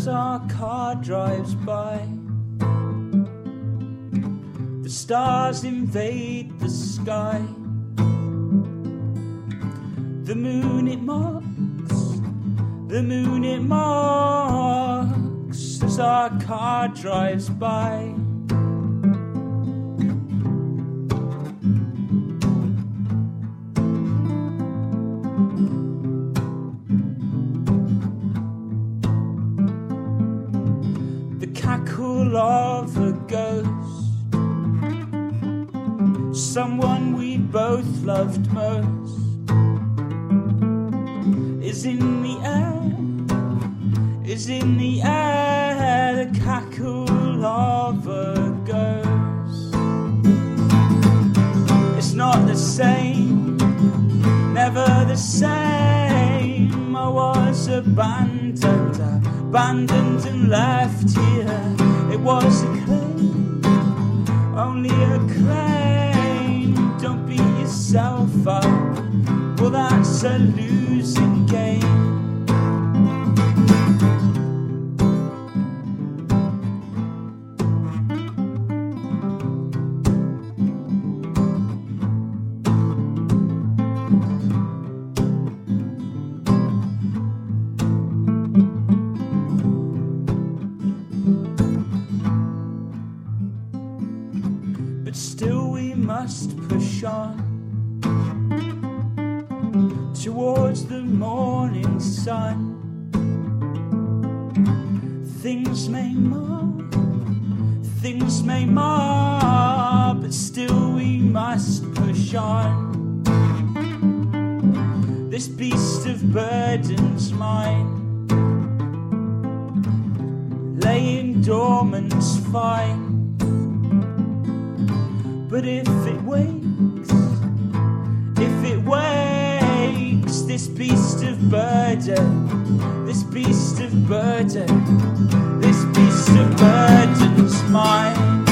as our car drives by. The stars invade the sky. The moon it marks as our car drives by. The cackle of a ghost, someone we both loved most, is in the air, the cackle of a ghost. It's not the same, never the same. I was abandoned and left here. It was a claim, only a claim. Don't beat yourself up, well that's a losing game. But still we must push on towards the morning sun. Things may mar, but still we must push on. This beast of burden's mine, laying dormant's fine. But if it wakes, this beast of burden, this beast of burden's mine.